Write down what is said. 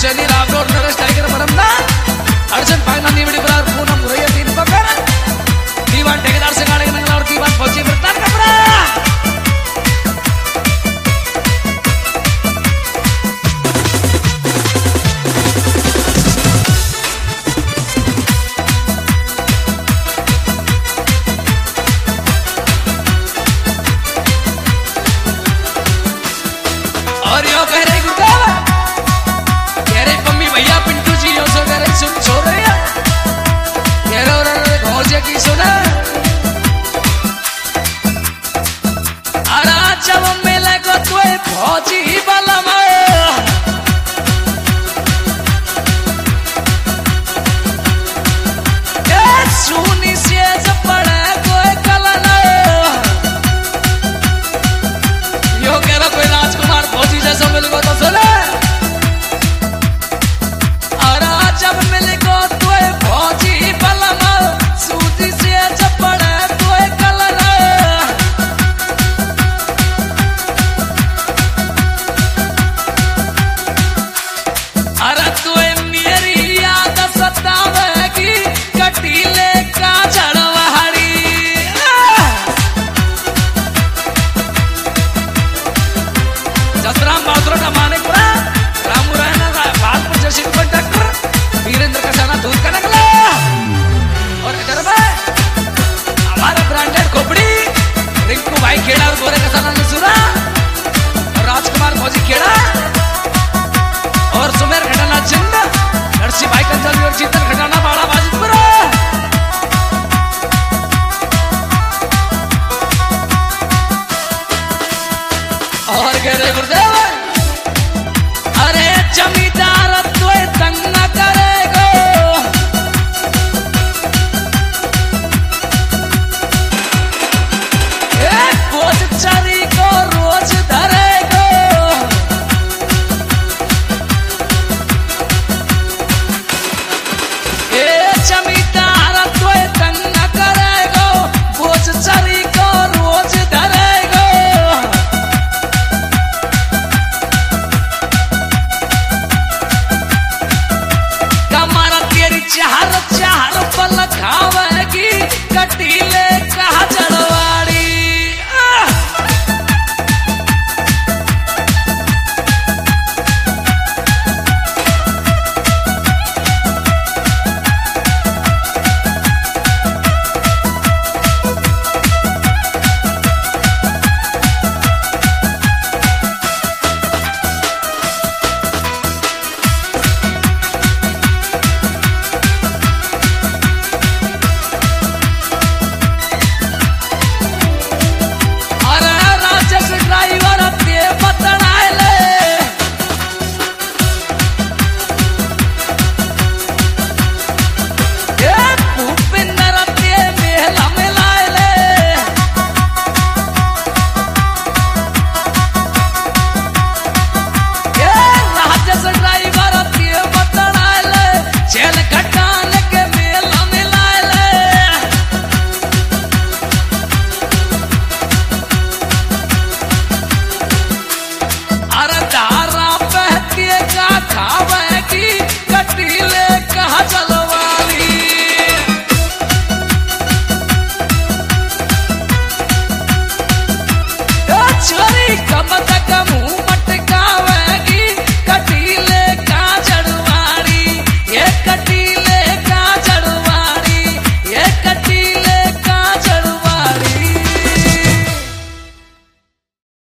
Shani Ram road Naresh Tiger बरमदा अर्जुन पागना नीवड़ी बरार पूनम मुरैया तीन पकड़ दीवान ठेकेदार से गाड़ी नंगला और दीवान फौजी बरतान कपड़ा और यो कह रहे गुरुदेव कह रहे मम्मी भैया पिंटू जी यो सो कह रहे सुन सो रहे हैं कह रहे और भौजे की सुना अरे जब मिले को तुए भौजी वाला सुनी से जब पड़े कोई कलना यो कह रहा कोई राजकुमार फौजी जैसा मिल को तो सुने और जब मिल को तुए फौजी बलमा सूजी से जब पड़े तुए कलना अरे तुए मेरी याद सतावेगी कटीले का झड़वाड़ी जसराम बासुरा का मानिकपुरा रामू रायना भागपुर जैसी कंडक्टर वीरेंद्र का साना दूध का नगला और इधर में हमारा ब्रांडेड खोपड़ी रिंकू भाई खेड़ा और गोरे का साना नसूरा और राजकुमार फौजी खेड़ा और सुमेर घटाना जिंदा नरसी भाई कंचल और जीतन घटाना बाड़ा बाजितपुरा और कह रहे गुरुदेव